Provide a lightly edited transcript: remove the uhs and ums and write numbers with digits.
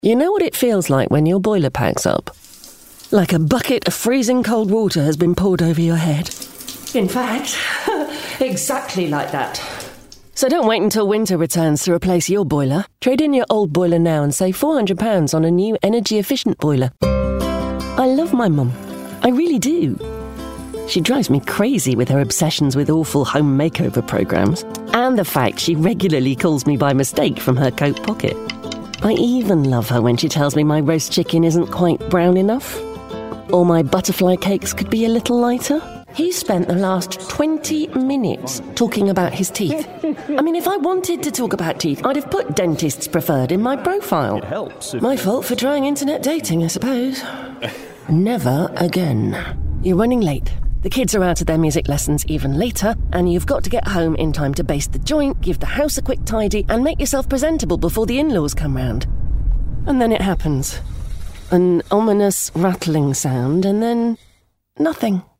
You know what it feels like when your boiler packs up? Like a bucket of freezing cold water has been poured over your head. In fact, exactly like that. So don't wait until winter returns to replace your boiler. Trade in your old boiler now and save £400 on a new energy-efficient boiler. I love my mum. I really do. She drives me crazy with her obsessions with awful home makeover programmes, and the fact she regularly calls me by mistake from her coat pocket. I even love her when she tells me my roast chicken isn't quite brown enough, or my butterfly cakes could be a little lighter. He spent the last 20 minutes talking about his teeth. I mean, if I wanted to talk about teeth, I'd have put dentists preferred in my profile. It helps. My fault for trying internet dating, I suppose. Never again. You're running late. The kids are out of their music lessons even later, and you've got to get home in time to baste the joint, give the house a quick tidy, and make yourself presentable before the in-laws come round. And then it happens. An ominous rattling sound, and then nothing.